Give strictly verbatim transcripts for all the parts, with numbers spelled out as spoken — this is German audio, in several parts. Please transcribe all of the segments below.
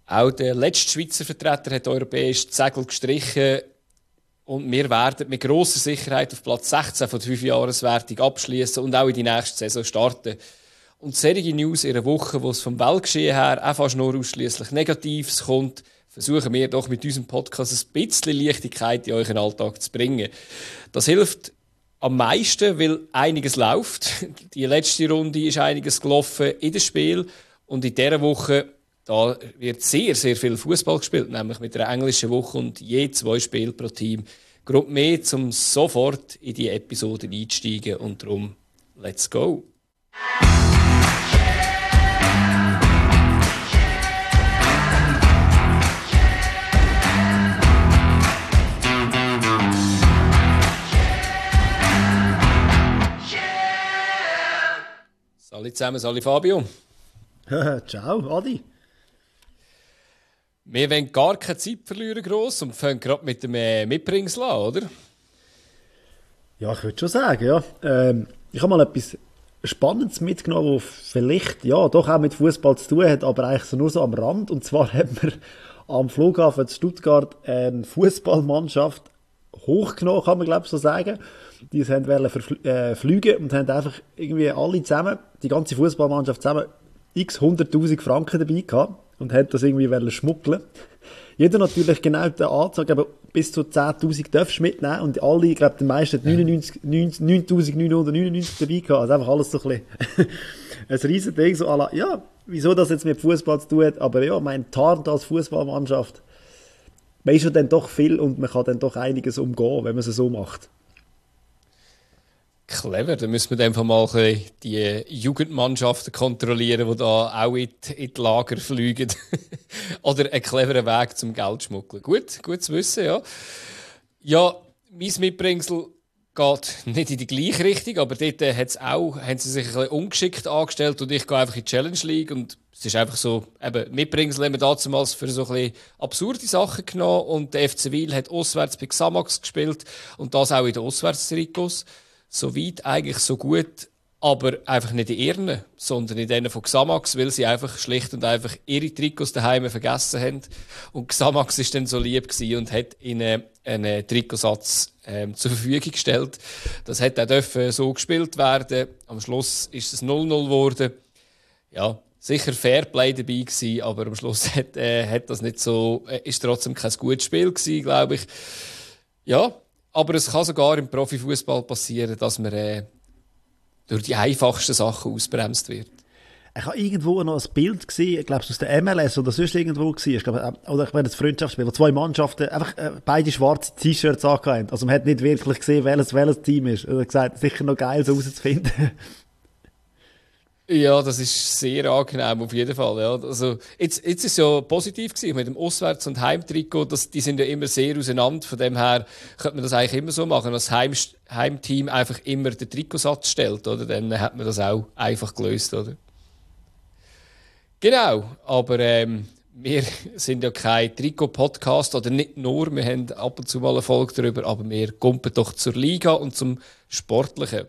Auch der letzte Schweizer Vertreter hat europäisch die Segel gestrichen. Und wir werden mit grosser Sicherheit auf Platz sechzehn von der fünfjahreswertung abschließen und auch in die nächste Saison starten. Und solche News in einer Woche, wo es vom Weltgeschehen her auch fast nur ausschliesslich Negatives kommt, versuchen wir doch mit unserem Podcast ein bisschen Leichtigkeit in euren Alltag zu bringen. Das hilft am meisten, weil einiges läuft. Die letzte Runde ist einiges gelaufen in dem Spiel. Und in dieser Woche da wird sehr, sehr viel Fußball gespielt, nämlich mit einer englischen Woche und je zwei Spiele pro Team. Grund mehr, um sofort in die Episode einzusteigen. Und darum, let's go! Salut zusammen, salut Fabio. Ciao, Adi. Wir wollen gar keine Zeit verlieren, gross, und fangen gerade mit dem äh, Mitbringsel an, oder? Ja, ich würde schon sagen, ja. Ähm, ich habe mal etwas Spannendes mitgenommen, das vielleicht ja, doch auch mit Fußball zu tun hat, aber eigentlich so nur so am Rand. Und zwar haben wir am Flughafen in Stuttgart eine Fußballmannschaft hochgenommen, kann man glaube ich so sagen. Die wollten verfl- äh, fliegen und haben einfach irgendwie alle zusammen, die ganze Fußballmannschaft zusammen, x hunderttausend Franken dabei gehabt und haben das irgendwie wollen schmuggeln. Jeder natürlich genau die Anzahl, aber bis zu zehntausend darfst du mitnehmen und alle, ich glaube, die meisten neuntausendneunhundertneunundneunzig dabei gehabt. Also einfach alles so ein bisschen ein riesen Ding, so à la, ja, wieso das jetzt mit Fußball zu tun hat, aber ja, mein Tarnt als Fußballmannschaft, man ist ja dann doch viel und man kann dann doch einiges umgehen, wenn man es so macht. Clever, dann müssen wir einfach mal die Jugendmannschaften kontrollieren, die da auch in die, in die Lager fliegen. Oder einen cleveren Weg zum Geld schmuggeln. Gut, gut zu wissen, ja. Ja, mein Mitbringsel geht nicht in die gleiche Richtung, aber dort hat's auch, haben sie sich ein bisschen ungeschickt angestellt und ich gehe einfach in die Challenge League und es ist einfach so, eben, Mitbringsel haben wir damals für so ein bisschen absurde Sachen genommen und der F C Wil hat auswärts bei Xamax gespielt und das auch in den Auswärtstrikots. So weit eigentlich so gut, aber einfach nicht in ihren, sondern in denen von Xamax, weil sie einfach schlicht und einfach ihre Trikots daheim vergessen haben. Und Xamax ist dann so lieb gewesen und hat ihnen einen Trikotsatz ähm, zur Verfügung gestellt. Das hätte auch dürfen so gespielt werden. Am Schluss ist es null null geworden. Ja, sicher Fairplay dabei gewesen, aber am Schluss hat, äh, hat das nicht so, äh, ist trotzdem kein gutes Spiel gewesen, glaube ich. Ja. Aber es kann sogar im Profifußball passieren, dass man äh, durch die einfachsten Sachen ausbremst wird. Ich habe irgendwo noch ein Bild gesehen, ich glaube es aus der M L S oder sonst irgendwo gesehen, ich glaube, oder ich meine das Freundschaftsspiel, wo zwei Mannschaften einfach äh, beide schwarze T-Shirts angehabt. Also man hat nicht wirklich gesehen, welches welches Team ist. Er hat gesagt, sicher noch geil, so herauszufinden. Ja, das ist sehr angenehm, auf jeden Fall. Ja. Also, jetzt, jetzt ist es ja positiv gewesen, mit dem Auswärts- und Heimtrikot, das, die sind ja immer sehr auseinander. Von dem her könnte man das eigentlich immer so machen, dass das Heim, Heimteam einfach immer den Trikotsatz stellt, oder? Dann hat man das auch einfach gelöst, oder? Genau, aber ähm, wir sind ja kein Trikot-Podcast, oder nicht nur, wir haben ab und zu mal eine Folge darüber, aber wir kumpen doch zur Liga und zum Sportlichen.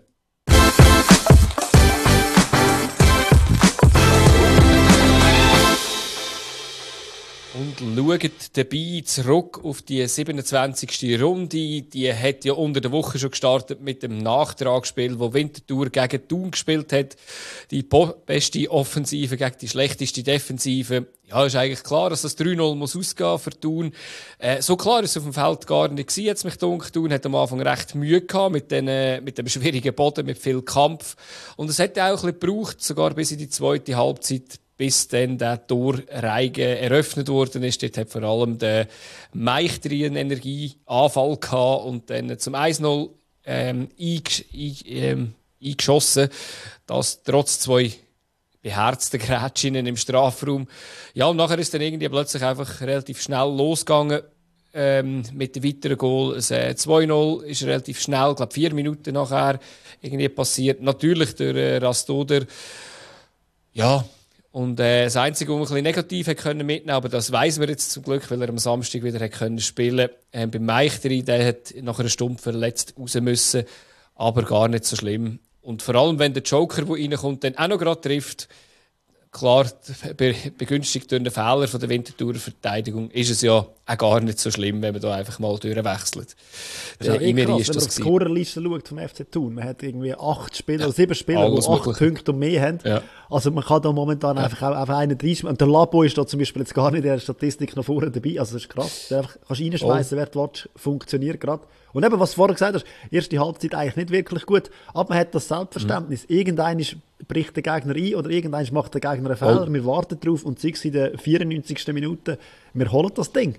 Und schaut dabei zurück auf die siebenundzwanzigste Runde. Die hat ja unter der Woche schon gestartet mit dem Nachtragsspiel, wo Winterthur gegen Thun gespielt hat. Die beste Offensive gegen die schlechteste Defensive. Ja, ist eigentlich klar, dass das drei null muss ausgehen für Thun. Äh, so klar ist es auf dem Feld gar nicht gewesen, jetzt mich dunkel. Thun hat am Anfang recht Mühe gehabt mit, den, äh, mit dem schwierigen Boden, mit viel Kampf. Und es hat auch ein bisschen gebraucht, sogar bis in die zweite Halbzeit, bis dann der Torreigen eröffnet worden ist. Dort hat vor allem der Meichtri einen Energieanfall gehabt und dann zum eins null ähm, eingesch- ein- ähm, eingeschossen. Das trotz zwei beherzten Grätschinnen im Strafraum. Ja, und nachher ist dann irgendwie plötzlich einfach relativ schnell losgegangen ähm, mit dem weiteren Goal. Das äh, zwei null ist relativ schnell, ich glaube vier Minuten nachher irgendwie passiert. Natürlich durch äh, Rastoder. Ja, und äh, das Einzige, was man ein bisschen negativ hat können mitnehmen, aber das weiss man jetzt zum Glück, weil er am Samstag wieder hat können spielen. Äh, beim Meichtri, der hat nach einer Stunde verletzt raus müssen, aber gar nicht so schlimm. Und vor allem, wenn der Joker, der reinkommt, dann auch noch gerade trifft, klar be- begünstigt durch den Fehler von der Winterthurer Verteidigung ist es ja auch gar nicht so schlimm, wenn man da einfach mal durchwechselt. Das ist ja eh Imeri krass, ist wenn man das auf die gewesen. Scorerliste schaut vom F C Thun. Man hat irgendwie acht Spieler, oder sieben Spieler, die alles acht Mögliche. Punkte und mehr haben. Ja. Also man kann da momentan einfach auch auf einen reinschmeißen. Und der Labo ist da zum Beispiel jetzt gar nicht in der Statistik noch vorne dabei. Also das ist krass. Du einfach kannst reinschmeißen, wer du willst, funktioniert gerade. Und eben, was du vorher gesagt hast, erste Halbzeit eigentlich nicht wirklich gut, aber man hat das Selbstverständnis. Mhm. Irgendein bricht der Gegner ein oder irgendein macht der Gegner einen Fehler. Oh. Wir warten drauf und sei es in der vierundneunzigsten Minute, wir holen das Ding.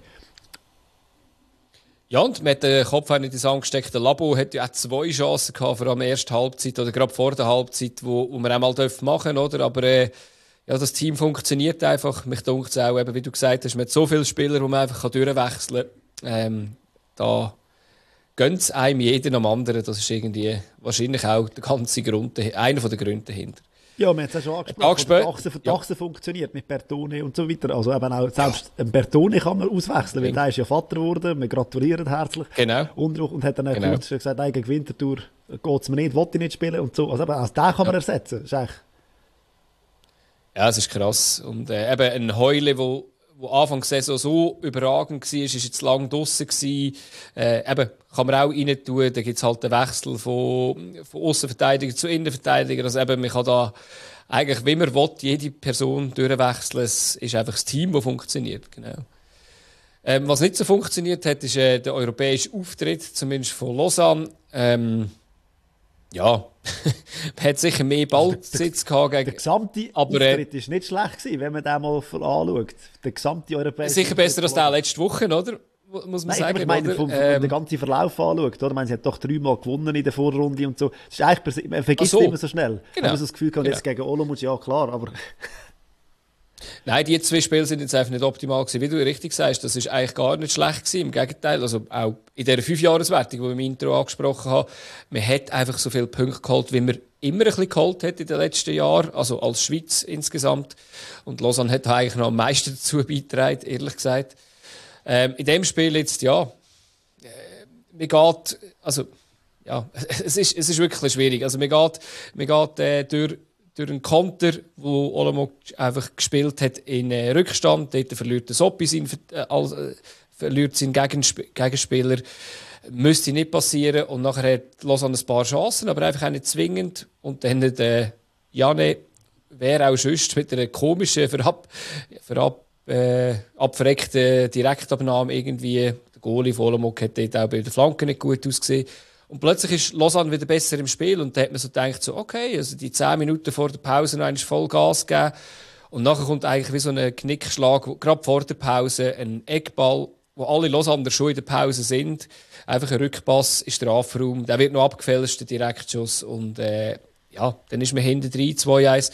Ja, und man hat den Kopf auch nicht ins angesteckt. Der Labo hat ja auch zwei Chancen gehabt, vor allem in der ersten Halbzeit oder gerade vor der Halbzeit, wo, wo wir auch mal machen dürfen, oder? Aber äh, ja, das Team funktioniert einfach. Mich dunkt es auch, eben, wie du gesagt hast, man hat so viele Spieler, die man einfach durchwechseln kann. Ähm, da gönnt es einem jeden am anderen. Das ist irgendwie wahrscheinlich auch der ganze Grund, einer der Gründe dahinter. Ja, wir haben es ja schon angesprochen, die Achse, die Achse ja. funktioniert mit Bertone und so weiter. Also eben auch, selbst ja. Bertone kann man auswechseln, weil der ist ja Vater geworden. Wir gratulieren herzlich. Genau. Und, und hat dann auch genau. kurz gesagt, nein, gegen Winterthur geht es mir nicht, will ich nicht spielen und so. Also eben, also den kann man ja. ersetzen. Das ist eigentlich... Ja, es ist krass. Und äh, eben ein Heule, wo wo Anfang der Saison so überragend war, ist jetzt lang draussen gewesen. Äh, eben, kann man auch rein tun. Da gibt es halt den Wechsel von, von Aussenverteidiger zu Innenverteidiger. Also eben, man kann da eigentlich, wie man will, jede Person durchwechseln. Es ist einfach das Team, das funktioniert. Genau. Ähm, was nicht so funktioniert hat, ist äh, der europäische Auftritt, zumindest von Lausanne. Ähm, ja, man hat sicher mehr Ballbesitz gehabt. Gegen, der gesamte aber, Auftritt äh, ist nicht schlecht gewesen, wenn man den mal anschaut. Der gesamte europäische sicher besser als der letzte Woche, oder? Muss man Nein, sagen. Ich meine, vom, ähm, den ganzen Verlauf anschaut, oder? Ich meine, sie hat doch dreimal gewonnen in der Vorrunde und so. Das ist eigentlich, man vergisst so. immer so schnell. Genau. Wenn man so das Gefühl hat, genau. jetzt gegen Olomouc, ja klar, aber... Nein, die zwei Spiele sind jetzt einfach nicht optimal gewesen. Wie du richtig sagst, das ist eigentlich gar nicht schlecht gewesen. Im Gegenteil, also auch in dieser Fünfjahreswertung, die wir im Intro angesprochen haben, man hat einfach so viele Punkte geholt, wie man immer ein bisschen geholt hat in den letzten Jahren, also als Schweiz insgesamt. Und Lausanne hat eigentlich noch am meisten dazu beigetragen, ehrlich gesagt. Ähm, in dem Spiel jetzt, ja, äh, mir geht, also, ja, es ist, es ist wirklich schwierig. Also, mir geht, mir geht äh, durch durch einen Konter, wo Olomouc einfach gespielt hat in äh, Rückstand. Dort verliert der Soppi seinen, äh, äh, verliert seinen Gegensp- Gegenspieler. Müsste nicht passieren. Und nachher hat Lausanne ein paar Chancen, aber einfach auch nicht zwingend. Und dann hat äh, Janne, wer auch sonst, mit einer komischen, verab, verab, äh, abverreckten Direktabnahme irgendwie. Der Goalie von Olomouc hat dort auch bei der Flanke nicht gut ausgesehen. Und plötzlich ist Lausanne wieder besser im Spiel und da hat man so gedacht, so, okay, also die zehn Minuten vor der Pause noch einmal voll Gas geben. Und nachher kommt eigentlich wie so ein Knickschlag, wo, gerade vor der Pause, ein Eckball, wo alle Lausanner schon in der Pause sind. Einfach ein Rückpass in Strafraum, der wird noch abgefälscht, der Direktschuss. Und äh, ja, dann ist man hinten drin, zwei eins.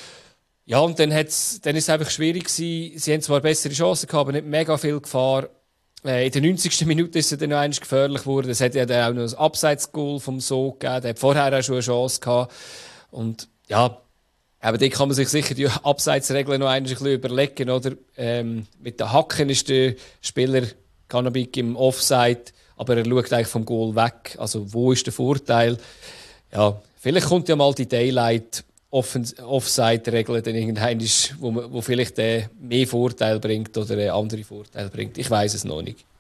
Ja, und dann, hat's, dann ist es einfach schwierig gewesen. Sie haben zwar bessere Chancen gehabt, aber nicht mega viel Gefahr. In der neunzigsten Minute ist er dann noch einmal gefährlich geworden. Es hat ja dann auch noch ein Abseits-Goal vom So gegeben. Der hat vorher auch schon eine Chance gehabt. Und ja, aber da kann man sich sicher die Abseitsregeln noch einmal ein bisschen überlegen, oder? Ähm, mit den Hacken ist der Spieler Kanabik im Offside, aber er schaut eigentlich vom Goal weg. Also wo ist der Vorteil? Ja, vielleicht kommt ja mal die Daylight Offside-Regeln dann irgendein, wo, man, wo vielleicht äh, mehr Vorteil bringt oder äh, andere Vorteile bringt. Ich weiß es noch nicht.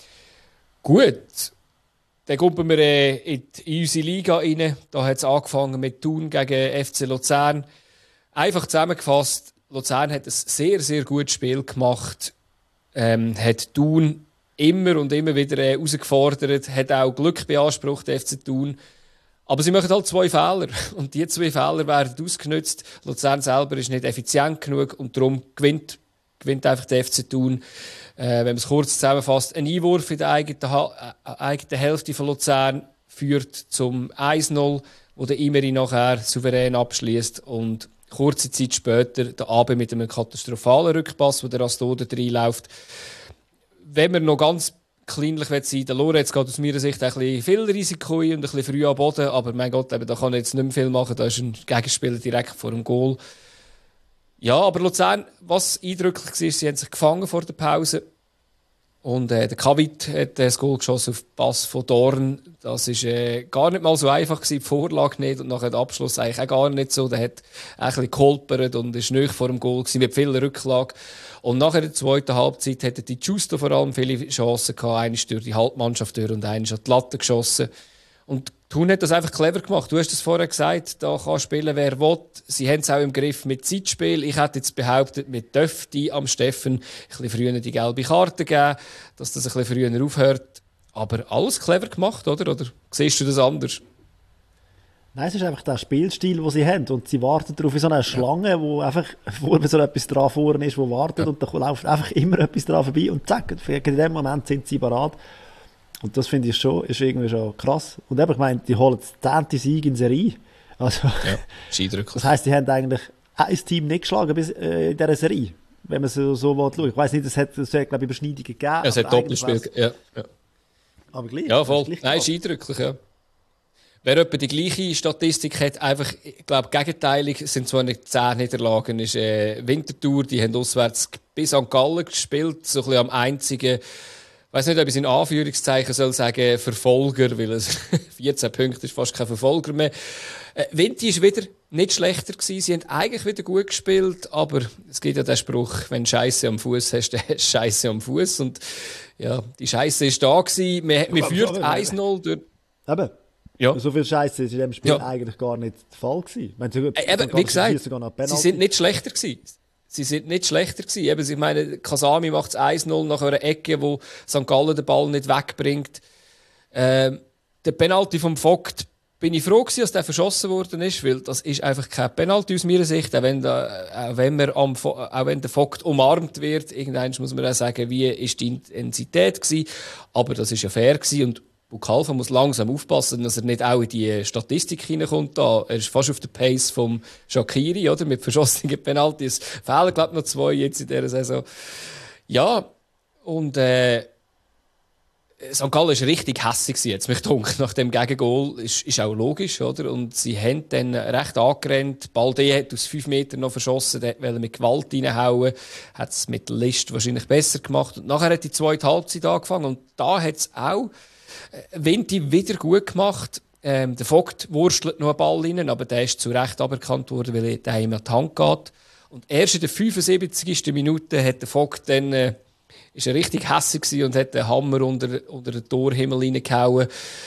Gut, dann kommen wir äh, in, die, in unsere Liga rein. Da hat es angefangen mit Thun gegen F C Luzern. Einfach zusammengefasst, Luzern hat ein sehr, sehr gutes Spiel gemacht. Ähm, hat Thun immer und immer wieder äh, herausgefordert, hat auch Glück beansprucht, F C Thun. Aber sie machen halt zwei Fehler. Und die zwei Fehler werden ausgenutzt. Luzern selber ist nicht effizient genug und darum gewinnt, gewinnt einfach der F C Thun. Äh, wenn man es kurz zusammenfasst, ein Einwurf in der eigenen, ha- äh, eigenen Hälfte von Luzern führt zum eins null, wo der Imeri nachher souverän abschließt und kurze Zeit später der Abend mit einem katastrophalen Rückpass, wo der Astode reinläuft. Wenn man noch ganz kleinlich sein will, der Lorenz geht aus meiner Sicht ein bisschen viel Risiko ein und ein bisschen früh am Boden, aber mein Gott, eben, da kann er jetzt nicht mehr viel machen, da ist ein Gegenspieler direkt vor dem Goal. Ja, aber Luzern, was eindrücklich war, sie haben sich gefangen vor der Pause. Und äh, der Kavit hat äh, das Goal geschossen auf den Pass von Dorn. Das war äh, gar nicht mal so einfach gewesen, die Vorlage nicht. Und nachher der Abschluss eigentlich auch gar nicht so. Der hat ein bisschen geholpert und ist nicht vor dem Goal gewesen, mit viel Rücklage. Und nachher in der zweiten Halbzeit hatte die Justo vor allem viele Chancen gehabt. Eine durch die Halbmannschaft durch und eine hat die Latte geschossen. Und Thun hat das einfach clever gemacht. Du hast es vorher gesagt, da kann spielen, wer will. Sie haben es auch im Griff mit Zeitspiel. Ich hätte jetzt behauptet, mit Döfti am Steffen ein bisschen früher die gelbe Karte geben, dass das ein bisschen früher aufhört. Aber alles clever gemacht, oder? Oder siehst du das anders? Nein, es ist einfach der Spielstil, den sie haben. Und sie warten darauf wie so eine Schlange, ja. Wo einfach vor so etwas dran vorne ist, wo wartet. Ja. Und da läuft einfach immer etwas dran vorbei. Und zack, in dem Moment sind sie parat. Und das finde ich schon, ist irgendwie schon krass. Und eben, ich meine, die holen den zehnten Sieg in Serie. Also, ja, ist eindrücklich. Das heisst, die haben eigentlich ein Team nicht geschlagen bis, äh, in dieser Serie. Wenn man so, so schaut. Ich weiss nicht, es hat, es hat glaube ich, Überschneidungen gegeben. Ja, es hat Doppelspiel. Ja, ja. Aber gleich. Ja, voll. Nein, ist eindrücklich, ja. Wer etwa die gleiche Statistik hat, einfach, ich glaube, gegenteilig, sind zwar nicht zehn Niederlagen, ist äh, Winterthur, die haben auswärts bis Sankt Gallen gespielt, so ein bisschen am einzigen, ich weiss nicht, ob ich es in Anführungszeichen soll sagen, Verfolger, weil es vierzehn Punkte ist fast kein Verfolger mehr. Äh, Winti ist wieder nicht schlechter gewesen. Sie haben eigentlich wieder gut gespielt, aber es gibt ja den Spruch, wenn du Scheisse am Fuß hast, dann hast du Scheisse am Fuß. Und ja, die Scheisse ist da gewesen. Man, man führt eins null durch. Eben. Ja. So viel Scheiße ist in diesem Spiel ja. eigentlich gar nicht der Fall gewesen. Meine, so, äh, eben, wie gesagt, sie sind nicht schlechter gewesen. Sie sind nicht schlechter gewesen. Eben, ich meine, Kasami macht es eins null nach einer Ecke, wo Sankt Gallen den Ball nicht wegbringt. Ähm, der Penalty vom Vogt, bin ich froh gewesen, dass der verschossen worden ist, weil das ist einfach kein Penalty aus meiner Sicht. Auch wenn, da, auch wenn, man am, auch wenn der Vogt umarmt wird, irgendwann muss man auch sagen, wie ist die Intensität gewesen. Aber das ist ja fair gewesen und Bukalfa muss langsam aufpassen, dass er nicht auch in die Statistik hineinkommt. Da. Er ist fast auf der Pace vom Shaqiri, oder? Mit verschossenen Penalties. Fehlen, glaube ich, noch zwei jetzt in dieser Saison. Ja, und äh, Sankt Gallen war richtig hässig jetzt, mich dunkel nach dem Gegengol. Ist, ist auch logisch, oder? Und sie haben dann recht angerannt. Balde hat aus fünf Metern noch verschossen, der wollte mit Gewalt reinhauen. Hat es mit List wahrscheinlich besser gemacht. Und nachher hat die zweite Halbzeit angefangen und da hat es auch Winti wieder gut gemacht. Ähm, der Vogt wurstelt noch einen Ball rein, aber der ist zu Recht aberkannt worden, weil der ihm an die Hand geht. Und erst in der fünfundsiebzigsten Minute hat der Vogt dann, äh, ist er richtig hässig und hat den Hammer unter, unter den Torhimmel reingehauen.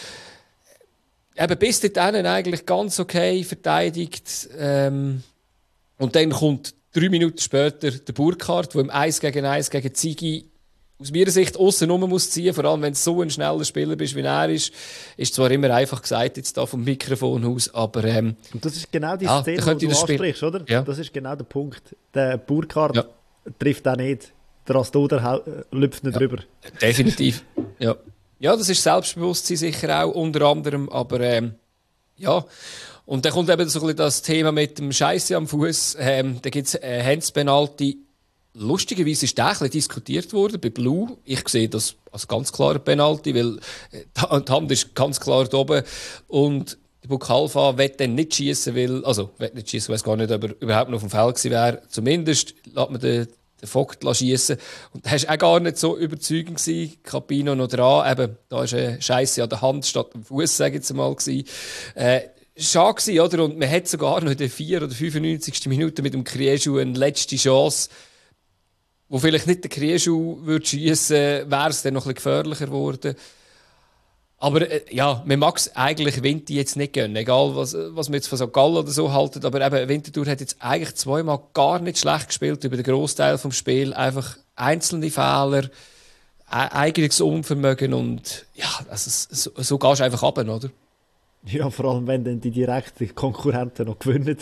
Eben bis dahin eigentlich ganz okay verteidigt. Ähm, und dann kommt drei Minuten später der Burkhardt, der im eins gegen eins gegen Ziggy aus meiner Sicht aussen rum muss ziehen, vor allem wenn du so ein schneller Spieler bist, wie er ist. Ist zwar immer einfach gesagt, jetzt da vom Mikrofon aus, aber ähm, und das ist genau die ja, Szene, die du ansprichst, oder? Ja. Das ist genau der Punkt. Der Burkhardt ja. trifft auch nicht. Der Rastoder lüpft nicht ja. drüber. Definitiv. ja. ja, das ist Selbstbewusstsein sicher auch, unter anderem, aber ähm, ja. Und dann kommt eben so ein bisschen das Thema mit dem Scheisse am Fuß. Ähm, da gibt es äh, Hands-Penalty. Lustigerweise ist der ein bisschen diskutiert worden bei Blue. Ich sehe das als ganz klarer Penalty, weil die Hand ist ganz klar da oben. Und der Bukalfa will dann nicht schießen, weil, also, will nicht schießen, weiß gar nicht, ob er überhaupt noch auf dem Feld gewesen wäre. Zumindest lässt man den, den Vogt schießen. Und das war auch gar nicht so überzeugend gewesen. Capino noch dran. Eben, da ist eine Scheisse an der Hand statt am Fuß, sage ich jetzt mal, gewesen. Äh, Schade gewesen, oder? Und man hat sogar noch in der vier- oder fünfundneunzigsten Minute mit dem Krieschu eine letzte Chance, wo vielleicht nicht der Krieschu würde schiessen, wäre es dann noch ein bisschen gefährlicher geworden. Aber äh, ja, man mag es eigentlich Winti jetzt nicht gönnen, egal was, was man jetzt von Sankt Gallen oder so haltet. Aber eben, Winterthur hat jetzt eigentlich zweimal gar nicht schlecht gespielt über den Großteil des Spiels. Einfach einzelne Fehler, e- eigenes Unvermögen und ja, also, so, so gehst du einfach runter, oder? Ja, vor allem, wenn dann die direkten Konkurrenten noch gewinnen.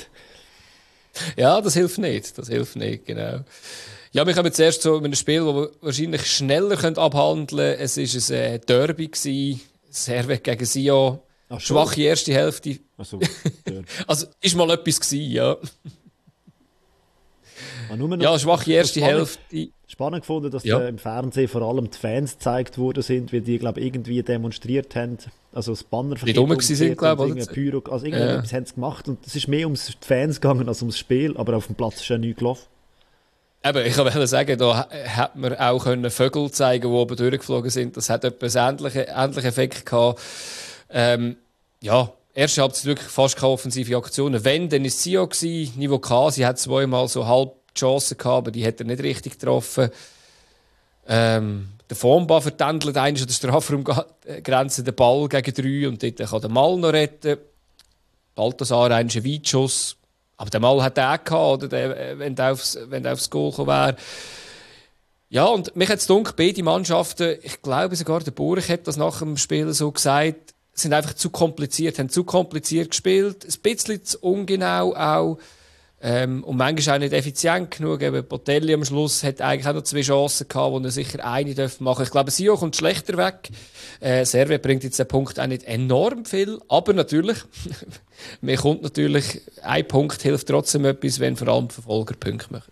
Ja, das hilft nicht, das hilft nicht, genau. Ja, wir kommen zuerst zu einem Spiel, das wir wahrscheinlich schneller abhandeln können. Es war ein äh, Derby, Servette gegen Sion. Ach, schwache erste Hälfte. Ach so, also, ist mal etwas gewesen, ja. Ah, nur noch, ja, schwache erste spannend, Hälfte. Spannend gefunden, dass ja. äh, im Fernsehen vor allem die Fans gezeigt worden sind, weil die, glaube ich, irgendwie demonstriert haben. Also das Banner die dumm sind, glaube ich. Pyro, also irgendwas ja. haben sie gemacht und es ist mehr ums Fans gegangen als ums Spiel, aber auf dem Platz ist ja nichts gelaufen. Eben, ich wollte sagen, da hätte man auch können Vögel zeigen, die oben durchgeflogen sind. Das hat etwas ähnlichen, ähnlichen Effekt gehabt. Ähm, ja, erste Halbzeit wirklich fast keine offensive Aktionen. Wenn, dann war es Sio gewesen, Niveau K. Sie hat zweimal so halb die Chance gehabt, aber die hat er nicht richtig getroffen. Ähm, der Formba vertändelt einen an der Strafraumgrenze den Ball gegen drei und dort kann der Mal noch retten. Balthasar einen Weitschuss. Aber der Mal hat er gehabt, oder der, wenn der aufs, wenn der aufs Goal gekommen wäre. Ja, und mich hat es gedacht, beide Mannschaften, ich glaube sogar der Burch hat das nach dem Spiel so gesagt, sind einfach zu kompliziert, haben zu kompliziert gespielt, ein bisschen zu ungenau auch. Ähm, und manchmal auch nicht effizient genug. Eben Botelli am Schluss hat eigentlich auch noch zwei Chancen gehabt, wo er sicher eine machen dürfte. Ich glaube, Sio kommt schlechter weg. Äh, Servet bringt jetzt den Punkt auch nicht enorm viel. Aber natürlich, mir kommt natürlich, ein Punkt hilft trotzdem etwas, wenn vor allem Verfolger Punkte machen.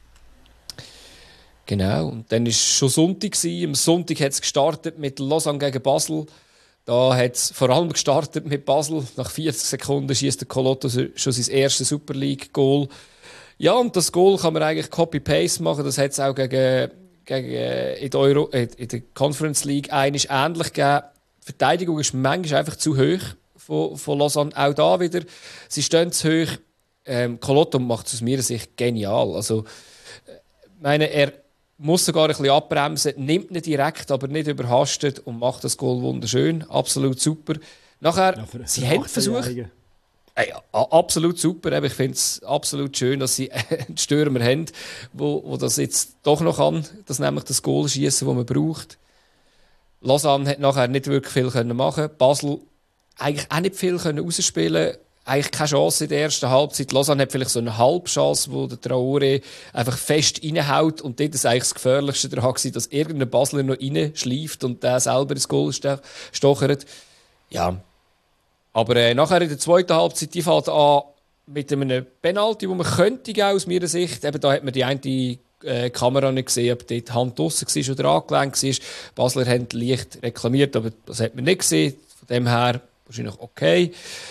Genau. Und dann war es schon Sonntag. Am Sonntag hat es gestartet mit Lausanne gegen Basel. Da hat es vor allem gestartet mit Basel. Nach vierzig Sekunden schießt der Colotto schon sein erstes Super League-Goal. Ja, und das Goal kann man eigentlich Copy-Paste machen. Das hat es auch gegen, gegen, in, der Euro, äh, in der Conference League eigentlich ähnlich gegeben. Die Verteidigung ist manchmal einfach zu hoch von, von Lausanne. Auch da wieder. Sie stehen zu hoch. Ähm, Colotto macht es aus meiner Sicht genial. Also, ich meine, er muss sogar ein bisschen abbremsen, nimmt nicht direkt, aber nicht überhastet und macht das Goal wunderschön. Absolut super. Nachher, ja, für, für sie haben versucht... Äh, ja, absolut super. Ich finde es absolut schön, dass sie einen Stürmer haben, wo, wo das jetzt doch noch kann, das nämlich das Goal schießen, das man braucht. Lausanne hat nachher nicht wirklich viel können machen. Basel eigentlich auch nicht viel können rausspielen. Eigentlich keine Chance in der ersten Halbzeit. Lausanne hat vielleicht so eine Halbchance, wo der Traoré einfach fest reinhaut. Und dort ist eigentlich das Gefährlichste daran gewesen, dass irgendein Basler noch reinschleift und der selber ins Goal stochert. Ja. Aber äh, nachher in der zweiten Halbzeit, die fällt an mit einem Penalty, wo man könnte aus meiner Sicht, eben da hat man die eine äh, Kamera nicht gesehen, ob dort die Hand draussen war oder angelenkt war. Basler haben leicht reklamiert, aber das hat man nicht gesehen. Von dem her wahrscheinlich okay.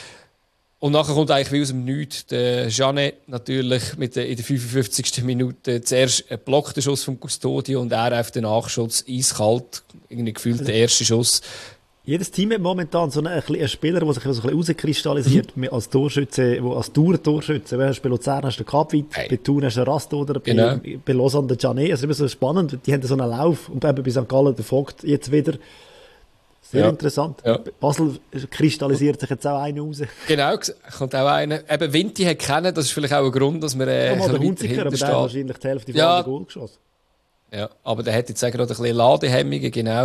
Und nachher kommt eigentlich wie aus dem Nichts der Janet natürlich mit der, in der fünfundfünfzigsten Minute zuerst ein blockter Schuss vom Custodio und er auf den Nachschuss eiskalt, irgendwie gefühlt der erste Schuss. Jedes Team hat momentan so einen, einen Spieler, der sich so ein bisschen rauskristallisiert mhm. als Torschütze, wo als Tour-Torschütze. Bei Luzern hast du den Capit, hey. Bei Thun hast du den Rastoder, genau. bei, bei Lausanne den Janet. Also immer so spannend, die haben so einen Lauf. Und eben bei Sankt Gallen der Vogt jetzt wieder. Sehr ja. interessant. Ja. Basel kristallisiert sich jetzt auch einer raus. Genau, kommt auch einer. Eben Vinti hat kennen, das ist vielleicht auch ein Grund, dass wir äh, ja, mal der Hunziker, aber der hat wahrscheinlich die Hälfte von ja. allen Goal geschossen. Ja, aber der hat jetzt auch gerade ein bisschen Ladehemmungen, genau.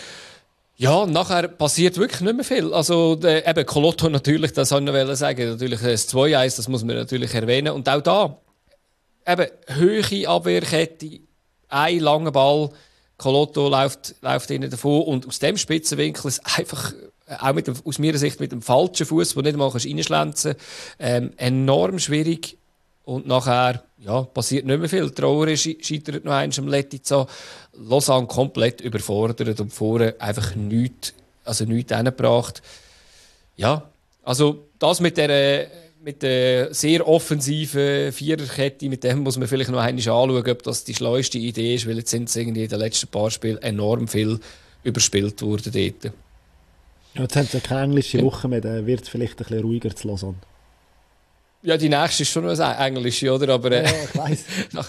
Ja, und nachher passiert wirklich nicht mehr viel. Also der, eben Colotto natürlich, das wollte ich noch sagen, natürlich das zwei eins, das muss man natürlich erwähnen. Und auch da, eben hohe Abwehrkette, ein langer Ball, Colotto läuft, läuft ihnen davon und aus dem Spitzenwinkel ist einfach, auch mit dem, aus meiner Sicht mit dem falschen Fuß, wo nicht mal reinschlänzen kannst, ähm, enorm schwierig. Und nachher ja, passiert nicht mehr viel. Traoré scheitert noch eins am Letizia. Lausanne komplett überfordert und vorne einfach nichts, also nichts hingebracht. Ja, also das mit der, mit der sehr offensiven Viererkette, mit dem muss man vielleicht noch einmal anschauen, ob das die schlauste Idee ist, weil jetzt sind es irgendwie in den letzten paar Spielen enorm viel überspielt worden dort. Ja, jetzt haben sie keine englische Woche mehr, dann wird es vielleicht ein bisschen ruhiger zu Lausanne. Ja, die nächste ist schon noch eine englische, oder? Aber, äh, ja, ich weiss.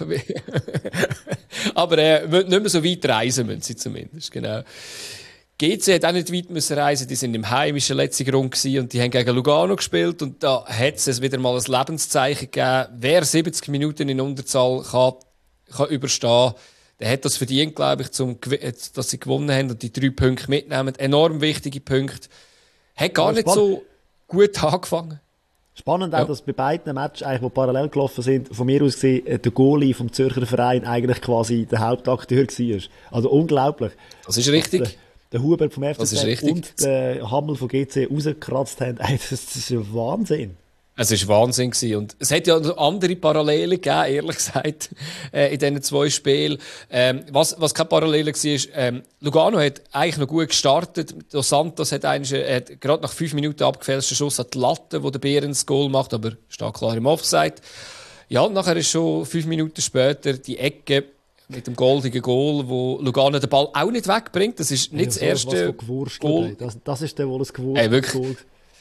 aber äh, nicht mehr so weit reisen müssen sie zumindest, genau. G C hat auch nicht weit müssen reisen, die sind im heimischen letzten Grund gewesen und die haben gegen Lugano gespielt und da hat es wieder mal ein Lebenszeichen gegeben. Wer siebzig Minuten in Unterzahl kann, kann überstehen, der hat das verdient, glaube ich, zum, dass sie gewonnen haben und die drei Punkte mitnehmen. Enorm wichtige Punkte. Hat gar ja, nicht so gut angefangen. Spannend auch, ja. dass bei beiden Matches, eigentlich, die parallel gelaufen sind, von mir aus gesehen, der Goalie vom Zürcher Verein eigentlich quasi der Hauptakteur war. Also unglaublich. Das ist richtig. Der, der Hubert vom F C Z und der Hammel von G C rausgekratzt haben. Das ist ein Wahnsinn. Es war Wahnsinn gewesen. Und es hat ja andere Parallelen gegeben, ehrlich gesagt, äh, in diesen zwei Spielen. Ähm, was, was keine Parallele war, ist, ähm, Lugano hat eigentlich noch gut gestartet. Dos Santos hat, äh, hat gerade nach fünf Minuten abgefälschten Schuss an die Latte, wo der Behrens das Goal macht, aber steht klar im Offside. Ja, und nachher ist schon fünf Minuten später die Ecke mit dem goldigen Goal, wo Lugano den Ball auch nicht wegbringt. Das ist nicht ja, das so, erste Goal. Das, das ist der, wo das gewurschtelt Goal.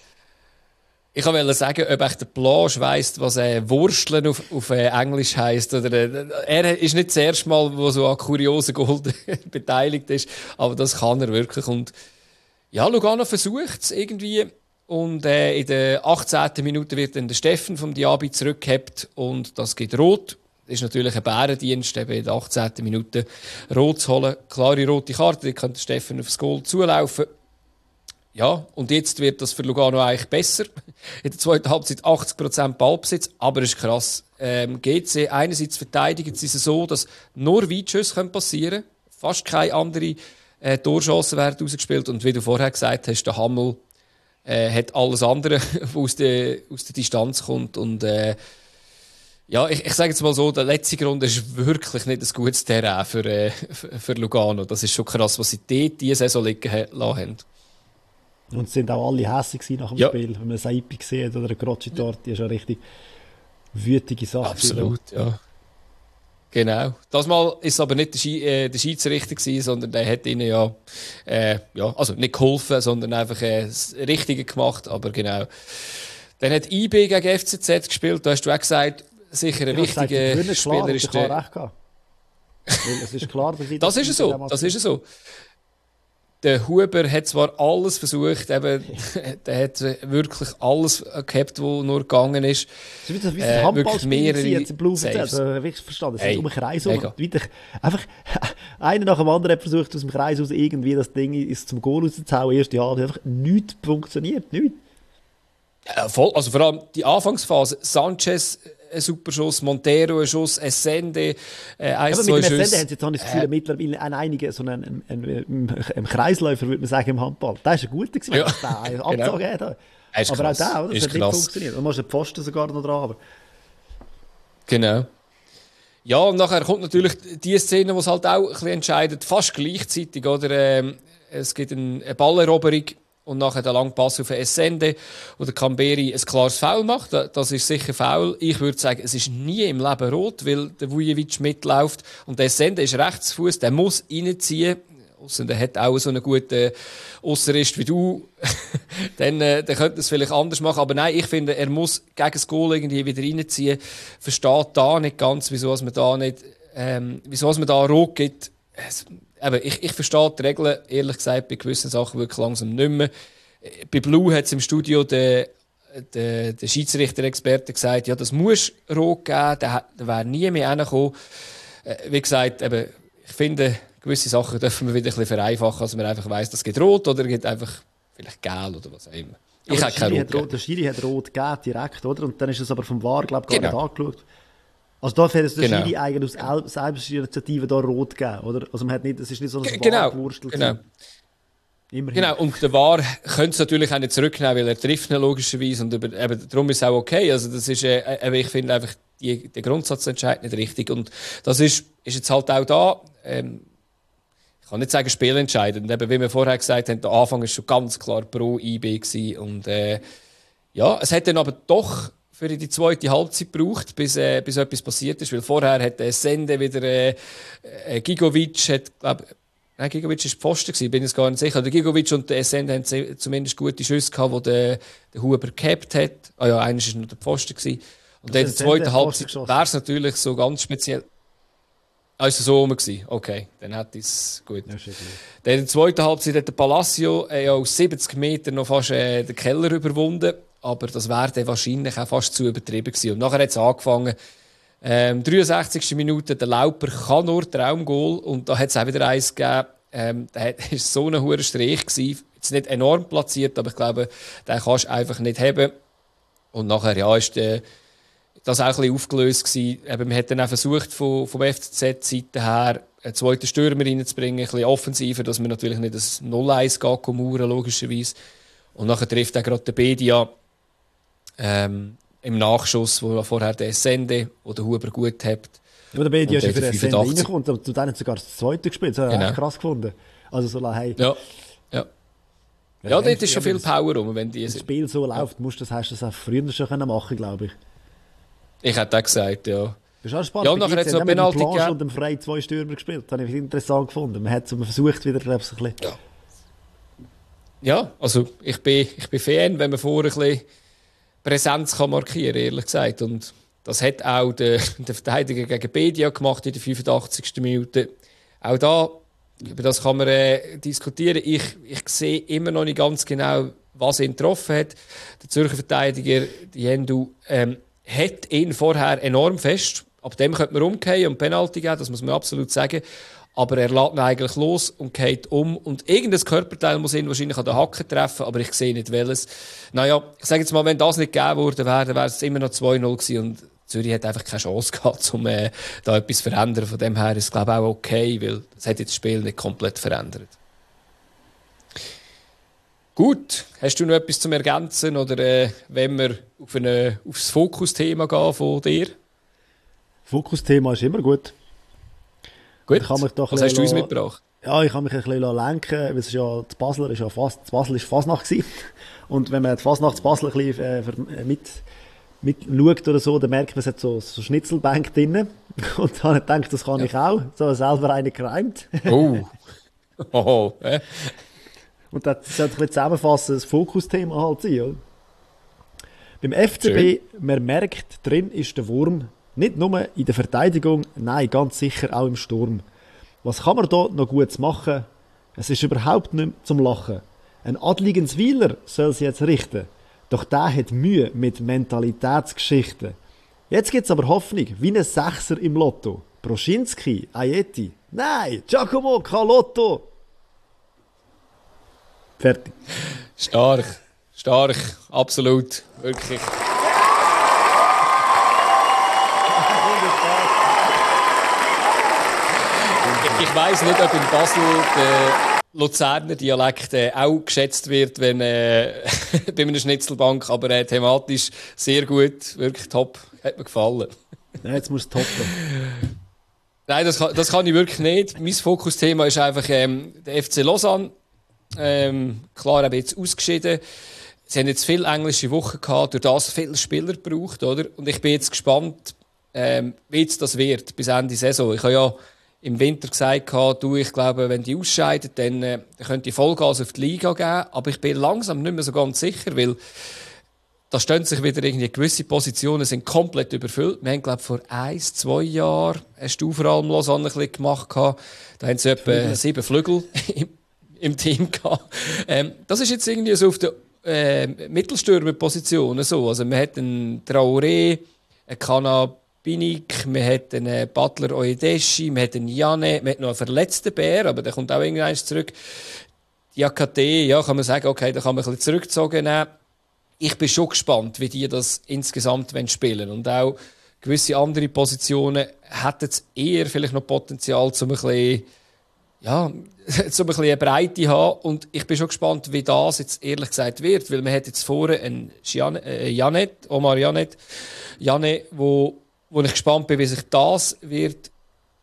Ich wollte sagen, ob echt der Plage weiss, was äh, Wursteln auf, auf äh, Englisch heisst. Oder, äh, er ist nicht das erste Mal, wo so an kuriosen Gold beteiligt ist, aber das kann er wirklich. Und ja, Lugano versucht es irgendwie. Und äh, in der achtzehnten Minute wird dann der Steffen vom Diaby zurückgehabt und das gibt rot. Das ist natürlich ein Bärendienst, eben in der achtzehnten Minute rot zu holen. Klare rote Karte, da kann der Steffen aufs Goal zulaufen. Ja, und jetzt wird das für Lugano eigentlich besser. In der zweiten Halbzeit achtzig Prozent Ballbesitz, aber es ist krass. Ähm, G C einerseits verteidigt sie so, dass nur Weitschüsse passieren können. Fast keine andere äh, Torchancen werden ausgespielt. Und wie du vorher gesagt hast, der Hammel äh, hat alles andere, was aus der, aus der Distanz kommt. Und äh, ja, ich, ich sage jetzt mal so, der letzte Grund ist wirklich nicht ein gutes Terrain für, äh, für, für Lugano. Das ist schon krass, was sie dort diese Saison liegen lassen haben. Und es sind auch alle hässig nach dem ja. Spiel. Wenn man Saipi gesehen oder eine Grocci dort, die ist eine richtig wütige Sache. Absolut, ja. Genau. Das Mal ist es aber nicht der, Schi- äh, der Schiedsrichter gewesen, sondern der hat ihnen ja, äh, ja, also nicht geholfen, sondern einfach äh, das Richtige gemacht. Aber genau. Dann hat I B gegen F C Z gespielt. Da hast du auch gesagt, sicher ein wichtiger Spieler ist der. Ich recht gehabt. Es ist klar, dass ich das, das ist so. Das ist so. Der Huber hat zwar alles versucht, eben, der hat wirklich alles gehabt, was nur gegangen ist. Das ist wie ein Handballspiel jetzt im Blumenfeld. Also, ich verstanden, es ist um den Kreis herum. Einfach einer nach dem anderen hat versucht, aus dem Kreis aus irgendwie das Ding ist zum Goal rauszuhauen. Erst ja, hat einfach nichts funktioniert, nichts. Ja, voll. Also vor allem die Anfangsphase. Sanchez, ein super Schuss, Montero, ein Schuss, Essende, äh, ein, ja, zwei Schüsse. Mit dem Essende haben sie jetzt, habe ich das Gefühl, äh, mittlerweile ein einige, so ein, ein, ein, ein Kreisläufer, würde man sagen, im Handball. Der ist ein guter gewesen, ja. der eine Absage hat. Aber klasse. auch der, oder? Das hat ist nicht klasse. funktioniert. Und man den Pfosten sogar noch dran. Aber. Genau. Ja, und nachher kommt natürlich die Szene, die es halt auch ein bisschen entscheidet, fast gleichzeitig, oder? Ähm, es gibt eine, eine Balleroberung. Und nachher der lange Pass auf Essende, wo der Camberi ein klares Foul macht. Das ist sicher Foul. Ich würde sagen, es ist nie im Leben rot, weil der Vujovic mitläuft. Und der Essende ist Rechtsfuß, der muss reinziehen. Ausser der hat auch so einen guten Ausserist wie du. dann, äh, dann könnte es vielleicht anders machen. Aber nein, ich finde, er muss gegen das Goal irgendwie wieder reinziehen. Versteht da nicht ganz, wieso man da nicht, ähm, wieso man da rot gibt. Es, Aber ich, ich verstehe die Regeln, ehrlich gesagt, bei gewissen Sachen wirklich langsam nicht mehr. Bei Blue hat es im Studio der, der, der Schiedsrichter-Experte gesagt, ja, das muss rot geben, der, der wäre nie mehr hingekommen. Wie gesagt, eben, ich finde, gewisse Sachen dürfen wir wieder ein bisschen vereinfachen, dass man einfach weiss, das geht rot oder geht einfach vielleicht gelb oder was auch immer. Ich habe kein Rot. Rot der Schiri hat rot gegeben, direkt, oder? Und dann ist es aber vom V A R, glaube ich, gar genau. nicht angeschaut. Also da hat es der genau. Schiri eigentlich aus Selbstinitiative da rot gegeben, oder? Also man hat nicht, es ist nicht so ein G- genau. Wurstel. Genau. Genau, und der V A R könnte es natürlich auch nicht zurücknehmen, weil er trifft ihn logischerweise und über, eben, darum ist es auch okay. Also das ist, äh, ich finde einfach, die, der Grundsatzentscheid nicht richtig und das ist, ist jetzt halt auch da, ähm, ich kann nicht sagen spielentscheidend, eben, wie wir vorher gesagt haben, der Anfang war schon ganz klar pro I B gewesen und äh, ja, es hat dann aber doch für die zweite Halbzeit gebraucht, bis, äh, bis etwas passiert ist, weil vorher hat der Sende wieder äh, äh, Gigovic hat, glaub, nein, Gigovic war Pfosten gewesen, bin ich gar nicht sicher. Der Gigovic und der Sende haben zumindest gute Schüsse gehabt, wo der, der Huber gehabt hat. Ah ja, einer war noch der Pfosten gewesen. Und dann in der zweiten Halbzeit wäre es natürlich so ganz speziell. Also so rum gewesen. Okay, dann hat es gut. Ja, dann in der zweiten Halbzeit hat der Palacio äh, aus siebzig Metern noch fast äh, den Keller überwunden. Aber das wäre dann wahrscheinlich auch fast zu übertrieben gewesen. Und nachher hat es angefangen. Ähm, dreiundsechzigste Minute, der Lauper kann nur Traumgoal. Und da hat es auch wieder eins gegeben. Ähm, der war so ein hoher Strich gewesen. Jetzt nicht enorm platziert, aber ich glaube, den kannst du einfach nicht haben. Und nachher, ja, ist der, das auch ein bisschen aufgelöst gewesen. Eben, man hat dann auch versucht, von, vom F C Z-Seite her einen zweiten Stürmer reinzubringen, ein bisschen offensiver, dass man natürlich nicht das null eins geht, mauern, logischerweise. Und nachher trifft auch gerade der Bedia ähm, im Nachschuss, wo vorher der Sende, wo der Huber gut hat. Ja, der Bedia ist ja für den Sende reingekommen, aber zu denen sogar das zweite gespielt. Das habe ich genau. echt krass gefunden. Also so, hey. Ja, ja. Ja, ja dort ist schon viel Power rum, wenn die... Wenn das Spiel so läuft, musst du das, hast du das auch früher schon machen, glaube ich. Ich hätte auch gesagt, ja. Das ist auch spannend. Ja, nachher hat es noch Penalty gegeben. Planche und dem Frey zwei Stürmer gespielt. Das habe ich interessant gefunden. Man hat es versucht, wieder, glaube ich, ein bisschen. Ja. Ja, also ich bin, ich bin Fan, wenn man vorher ein bisschen Präsenz kann markieren kann, ehrlich gesagt. Und das hat auch der, der Verteidiger gegen Bedia gemacht in der fünfundachtzigsten Minute. Auch da, über das kann man äh, diskutieren. Ich, ich sehe immer noch nicht ganz genau, was ihn getroffen hat. Der Zürcher Verteidiger, die Jendu, ähm, hat ihn vorher enorm fest. Ab dem könnte man umgehen und Penalty geben, das muss man absolut sagen. Aber er lässt ihn eigentlich los und geht um. Und irgendein Körperteil muss ihn wahrscheinlich an den Hacken treffen, aber ich sehe nicht welches. Naja, ich sage jetzt mal, wenn das nicht gegeben worden wäre, dann wäre es immer noch zwei null gewesen. Und Zürich hat einfach keine Chance gehabt, um äh, da etwas zu verändern. Von dem her ist es, glaube ich, auch okay, weil es hat jetzt das Spiel nicht komplett verändert. Gut, hast du noch etwas zum Ergänzen oder äh, wenn wir auf, eine, auf das Fokusthema gehen von dir? Fokusthema ist immer gut. Gut, was hast du uns mitgebracht? Ja, ich habe mich ein bisschen lenken, weil es ist ja, das Basler ist ja fast, das Basel ist Fasnacht gewesen. Und wenn man die Fasnacht zu Basel ein bisschen äh, mit, mit schaut oder so, dann merkt man, es hat so, so Schnitzelbank drin. Und dann habe ich gedacht, das kann ja. ich auch. So selber eine gereimt. Oh. Oh, äh. Und das sollte ein bisschen zusammenfassen, das Fokusthema halt sein, oder? Beim F C B, schön. Man merkt, drin ist der Wurm. Nicht nur in der Verteidigung, nein, ganz sicher auch im Sturm. Was kann man da noch gut machen? Es ist überhaupt nicht mehr zum Lachen. Ein Adligenswiler soll sie jetzt richten. Doch der hat Mühe mit Mentalitätsgeschichten. Jetzt gibt es aber Hoffnung, wie ein Sechser im Lotto. Broschinski, Aieti. Nein, Giacomo Calotto. Fertig. Stark, stark, absolut, wirklich. Ich weiss nicht, ob in Basel der Luzerner Dialekt äh, auch geschätzt wird, wenn äh, bei einer Schnitzelbank, aber äh, thematisch sehr gut, wirklich top, hat mir gefallen. Nein, jetzt musst du toppen. Nein, das kann, das kann ich wirklich nicht. Mein Fokusthema ist einfach ähm, der F C Lausanne. Ähm, klar, eben jetzt ausgeschieden. Sie haben jetzt viele englische Wochen gehabt, durch das viele Spieler gebraucht, oder? Und ich bin jetzt gespannt, ähm, wie jetzt das wird bis Ende Saison. Ich habe ja im Winter gesagt, du, ich glaube, wenn die ausscheiden, dann, äh, dann könnte die Vollgas auf die Liga geben. Aber ich bin langsam nicht mehr so ganz sicher, weil da stehen sich wieder irgendwie gewisse Positionen sind komplett überfüllt. Wir haben, glaube ich, vor ein, zwei Jahren, hast du vor allem Lausanne ein bisschen gemacht, da haben sie etwa Flügel. sieben Flügel im, im Team gehabt. Ähm, das ist jetzt irgendwie so auf der äh, Mittelstürmerposition so. Also man hat einen Traoré, einen Kana Binik, man hat einen äh, Butler Oedeshi, man hat einen Jane, man hat noch einen verletzten Bär, aber der kommt auch irgendwann zurück. Die A K T, ja, kann man sagen, okay, da kann man ein bisschen zurückgezogen nehmen. Ich bin schon gespannt, wie die das insgesamt spielen wollen. Und auch gewisse andere Positionen hätten es eher vielleicht noch Potenzial, um ein bisschen, ja, um ein bisschen eine Breite zu haben. Und ich bin schon gespannt, wie das jetzt ehrlich gesagt wird, weil man hat jetzt vorne einen Janet, äh, Janet, Omar Janet, Jane, wo wo ich gespannt bin, wie sich das wird,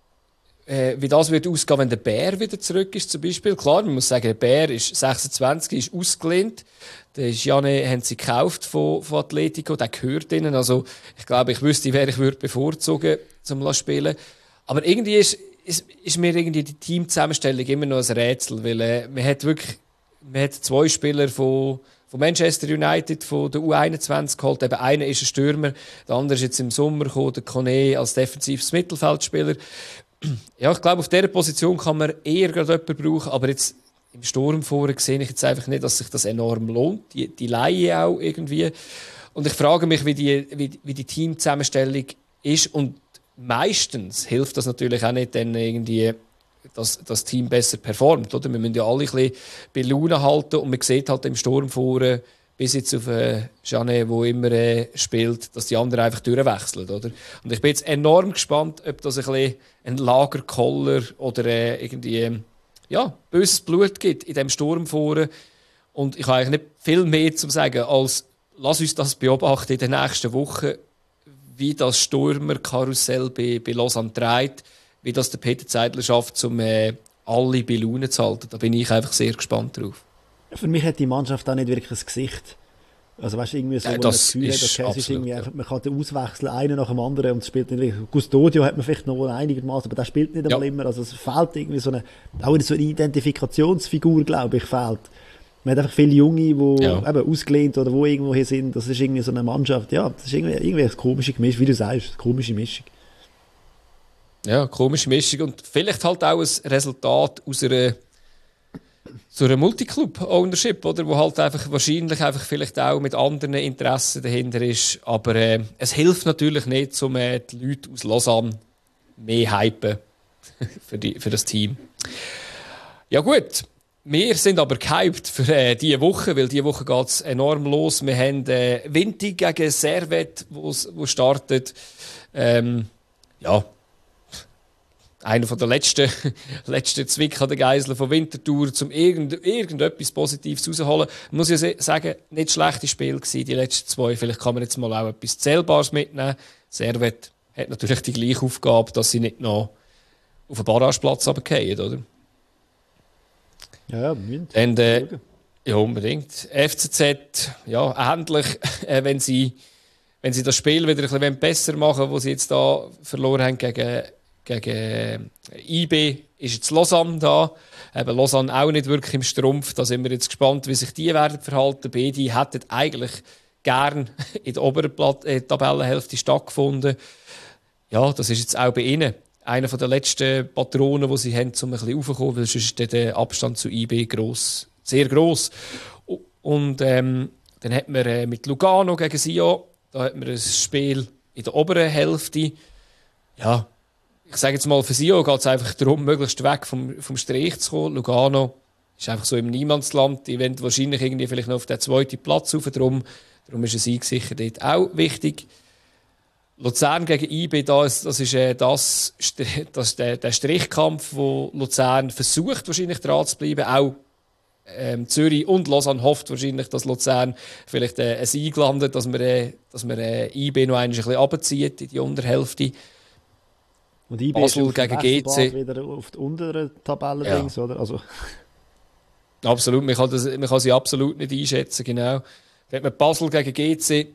äh, wie das wird ausgehen, wenn der Bär wieder zurück ist, zum Beispiel. Klar, man muss sagen, der Bär ist sechsundzwanzig, ist ausgelehnt. Den Gianni haben sie gekauft von, von Atletico, der gehört ihnen. Also, ich glaube, ich wüsste, wer ich würde bevorzugen, zum spielen. Aber irgendwie ist, ist, ist mir irgendwie die Teamzusammenstellung immer noch ein Rätsel, weil äh, man hat wirklich, man hat zwei Spieler von von Manchester United, von der U einundzwanzig geholt. Eben einer ist ein Stürmer, der andere ist jetzt im Sommer gekommen, der Kone als defensives Mittelfeldspieler. Ja, ich glaube, auf dieser Position kann man eher gerade jemanden brauchen, aber jetzt im Sturm vorher sehe ich jetzt einfach nicht, dass sich das enorm lohnt. Die, die Laie auch irgendwie. Und ich frage mich, wie die, wie, wie die Teamzusammenstellung ist. Und meistens hilft das natürlich auch nicht, dann irgendwie dass das Team besser performt. Oder? Wir müssen ja alle ein bisschen bei Laune halten und man sieht halt im Sturm vorne, bis jetzt auf äh, Janet, der immer äh, spielt, dass die anderen einfach durchwechseln. Oder? Und ich bin jetzt enorm gespannt, ob das ein bisschen ein Lagerkoller oder äh, irgendwie äh, ja, böses Blut gibt in diesem Sturm vorne. Und ich habe eigentlich nicht viel mehr zu sagen, als lass uns das beobachten in den nächsten Wochen, wie das Stürmerkarussell bei, bei Lausanne trägt, wie das der Peter Zeidler schafft, um äh, alle bei Laune zu halten. Da bin ich einfach sehr gespannt drauf. Für mich hat die Mannschaft auch nicht wirklich ein Gesicht. Also weißt du, irgendwie so, Ja, wo man das das Gefühl hat, ist okay, es ist absolut, irgendwie ja. einfach, man kann den auswechseln, einen nach dem anderen und es spielt nicht wirklich. Custodio hat man vielleicht noch einigermaßen, aber der spielt nicht einmal Ja. immer. Also es fehlt irgendwie so eine, auch so eine Identifikationsfigur, glaube ich, fehlt. Man hat einfach viele Junge, die Ja. eben ausgelehnt oder wo irgendwo hier sind. Das ist irgendwie so eine Mannschaft. Ja, das ist irgendwie, irgendwie eine komische Mischung, wie du sagst, eine komische Mischung. Ja, komische Mischung und vielleicht halt auch ein Resultat aus einer, so einer Multiclub-Ownership, oder? Wo halt einfach wahrscheinlich einfach vielleicht auch mit anderen Interessen dahinter ist. Aber äh, es hilft natürlich nicht, um äh, die Leute aus Lausanne mehr hypen für, die, für das Team. Ja gut, wir sind aber gehypt für äh, diese Woche, weil diese Woche geht es enorm los. Wir haben äh, Vinti gegen Servet, wo startet. Ähm, ja, einer von der letzten, letzten Zwick an der Geisel von Winterthur, um irgend, irgendetwas Positives rauszuholen. Muss ich sagen, nicht schlechte Spiele gewesen, die letzten zwei. Vielleicht kann man jetzt mal auch etwas Zählbares mitnehmen. Servet hat natürlich die gleiche Aufgabe, dass sie nicht noch auf den Barrageplatz runterfallen, oder? Ja, ja, müssen. Und, äh, ja, unbedingt. F C Z, ja, endlich, äh, wenn, sie, wenn sie das Spiel wieder ein bisschen besser machen, wo sie jetzt da verloren haben gegen, gegen I B, ist jetzt Lausanne da. Eben Lausanne auch nicht wirklich im Strumpf. Da sind wir jetzt gespannt, wie sich die werden verhalten. Beide hätten eigentlich gern in der oberen Plat- äh, Tabellenhälfte stattgefunden. Ja, das ist jetzt auch bei ihnen einer der letzten Patronen, die sie haben, um ein bisschen raufzukommen, weil sonst ist der Abstand zu I B gross, sehr gross. Und ähm, dann hat man äh, mit Lugano gegen Sion, da hat man ein Spiel in der oberen Hälfte. Ja, ich sage jetzt mal, für Sion geht es einfach darum, möglichst weg vom, vom Strich zu kommen. Lugano ist einfach so im Niemandsland. Die wollen wahrscheinlich irgendwie vielleicht noch auf den zweiten Platz rauf. Darum, darum ist ein Sieg sicher dort auch wichtig. Luzern gegen I B, das, das ist, äh, das, das ist der, der Strichkampf, wo Luzern versucht, wahrscheinlich dran zu bleiben. Auch ähm, Zürich und Lausanne hofft wahrscheinlich, dass Luzern vielleicht äh, ein Sieg landet, dass man, äh, dass man äh, I B noch ein bisschen runterzieht in die Unterhälfte. Und I B Basel ist gegen G C. wieder auf die unteren Tabellen, Ja. oder? Also. Absolut, man kann, das, man kann sie absolut nicht einschätzen, genau. Dann hat man Basel gegen G C.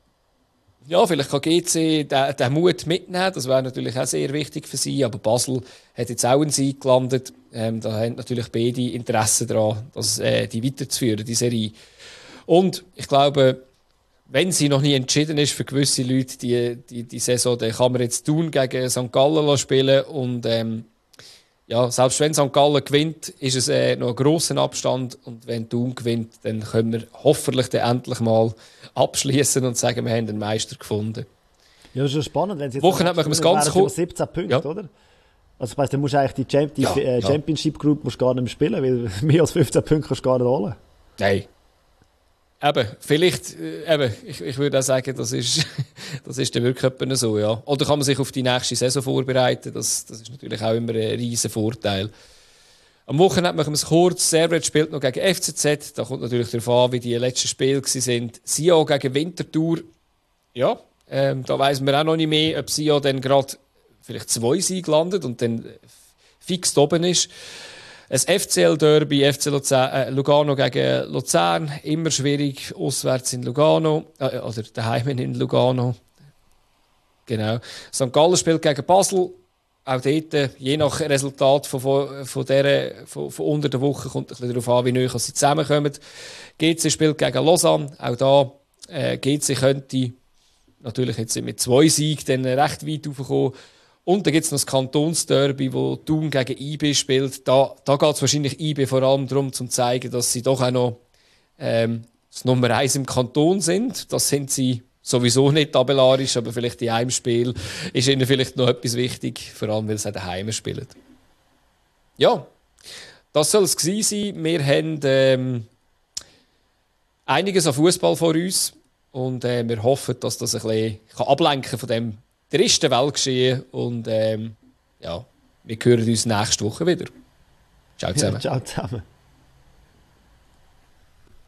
Ja, vielleicht kann G C den, den Mut mitnehmen, das wäre natürlich auch sehr wichtig für sie, aber Basel hat jetzt auch einen Sieg gelandet. Ähm, da haben natürlich beide Interesse daran, das, äh, die weiterzuführen, die Serie. Und ich glaube, wenn sie noch nie entschieden ist für gewisse Leute, die, die, die Saison, dann kann man jetzt Thun gegen Sankt Gallen spielen und ähm, ja, selbst wenn Sankt Gallen gewinnt, ist es äh, noch ein grosser Abstand. Und wenn Thun gewinnt, dann können wir hoffentlich dann endlich mal abschließen und sagen, wir haben den Meister gefunden. Ja, das ist ja spannend, wenn sie jetzt Wochen hat man es ganz kurz. siebzehn Punkte, Ja. oder? Also ich weiss, dann musst du eigentlich die, Champ- die Ja, äh, ja. Championship Group musst du gar nicht mehr spielen, weil mehr als fünfzehn Punkte kannst du gar nicht holen. Nein. Eben, vielleicht, äh, eben, ich, ich würde auch sagen, das ist, das ist dann wirklich etwa so, ja. Oder kann man sich auf die nächste Saison vorbereiten, das, das ist natürlich auch immer ein riesen Vorteil. Am Wochenende machen wir es kurz, Servet spielt noch gegen F C Z, da kommt natürlich darauf an, wie die letzten Spiele waren. Sion gegen Winterthur, ja, ähm, da weiss man auch noch nicht mehr, ob Sion dann gerade vielleicht zwei Siege landet und dann fix oben ist. Ein F C L-Derby, F C Luzern, äh, Lugano gegen Luzern, immer schwierig, auswärts in Lugano, äh, oder daheim in Lugano. Genau. Sankt Gallen spielt gegen Basel, auch dort, äh, je nach Resultat von, von, von, der, von, von unter der Woche, kommt ein bisschen darauf an, wie nahe sie zusammenkommen. G C spielt gegen Lausanne, auch da, äh, G C könnte natürlich jetzt mit zwei Siegen dann recht weit raufkommen. Und dann gibt es noch das Kantonsderby, wo Thun gegen I B spielt. Da, da geht es wahrscheinlich I B vor allem darum, um zu zeigen, dass sie doch auch noch ähm, das Nummer eins im Kanton sind. Das sind sie sowieso nicht tabellarisch, aber vielleicht in einem Spiel ist ihnen vielleicht noch etwas wichtig, vor allem weil sie auch daheim spielen. Ja, das soll es gewesen sein. Wir haben ähm, einiges an Fußball vor uns und äh, wir hoffen, dass das ein bisschen kann ablenken von dem tristen Weltgeschehen und ähm, ja, wir hören uns nächste Woche wieder. Ciao zusammen. Ja, ciao zusammen.